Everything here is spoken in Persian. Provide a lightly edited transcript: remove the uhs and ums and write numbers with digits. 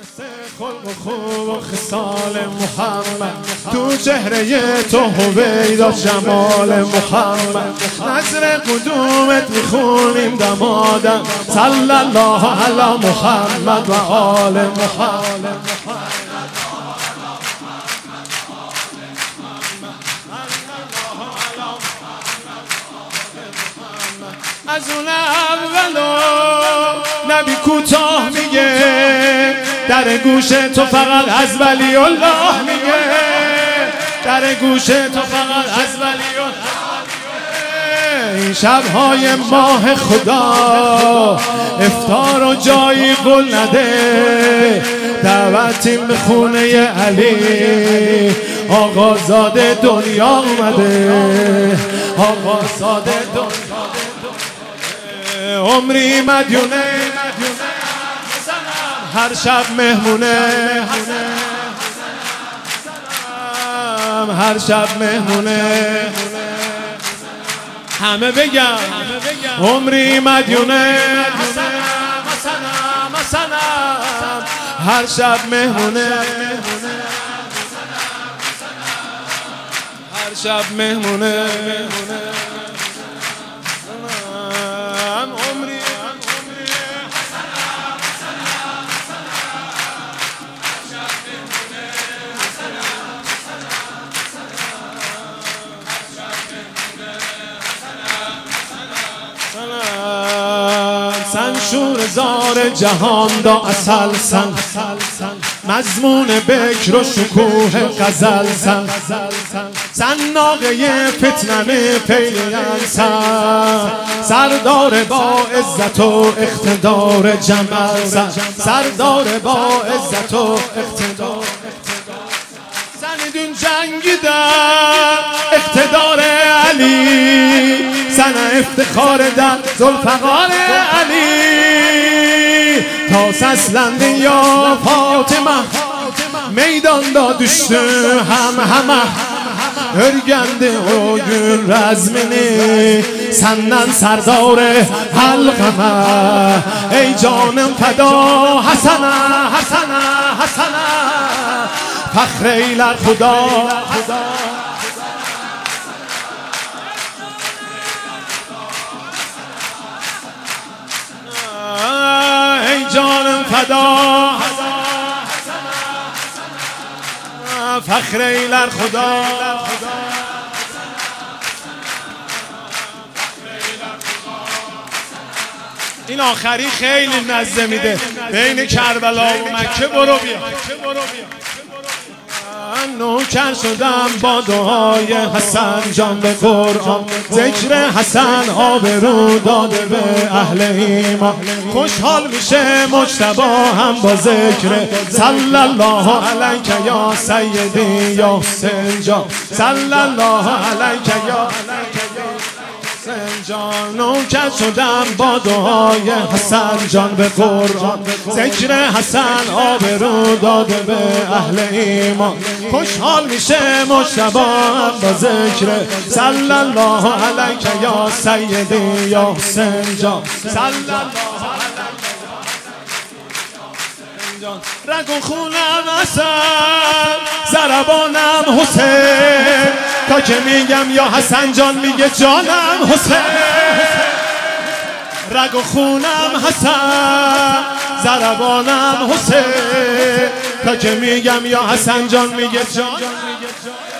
خلق و خوب و خصال محمد، تو چهره تو هویدا جمال محمد. نظر قدومت میخونیم دمادم، صلی الله علی محمد و آل محمد. از اون اولو نبی کوتاه میگه، در گوش تو فقط از ولی الله میگه، در گوش تو فقط از ولی الله. این شبهای ماه خدا افطار و جایی گل نده، دعوتیم به خونه علی، آقازاده دنیا اومده، آقازاده دنیا. عمری مدیونه هر شب مهمونه، هر شب مهمونه. همه بگم عمری مدیونه هر شب مهمونه، هر شب مهمونه. سن شور زار جهان دا اصل سن، مضمون بکر و شکوه غزل سن، سن ناقه فتنه پیلین سن، سردار با عزت و اقتدار جمال سن، سردار با عزت و اقتدار. سندون جنگیدن اقتدار علی، سن افتخار در ذوالفقار علی. تا سسلند یا فاطمه میدان دادشته همه، ارگنده و گل رزمینی سنن سردار حلقمه. ای جانم فدا حسنه حسنه حسنه، فخر ایلر خدا. ای جانم فدا فخر ایلر خدا. این آخری خیلی نزده میده، بین کربلا و مکه برو بیا. نوکر شدم با دعای حسن جان به قرآن، ذکر حسن آبرو داده به اهل ایمان. خوشحال میشه مجتبی هم با ذکر صلی الله علیک یا سیدی یا حسین جان، صلی الله علیک یا جان. نوکر شدم با دعای حسن جان به قرآن، ذکر حسن آبرو داده به اهل ایمان. خوشحال میشه مجتبی با ذکر صلی الله علیک یا سیدی یا حسین جان، صلی الله علیک جان. رگ و خونم حسن، ضربانم حسین، تا که میگم یا حسن جان میگه جانم حسین. رگ و خونم حسن، ضربانم حسین، تا که میگم یا حسن جان میگه جانم.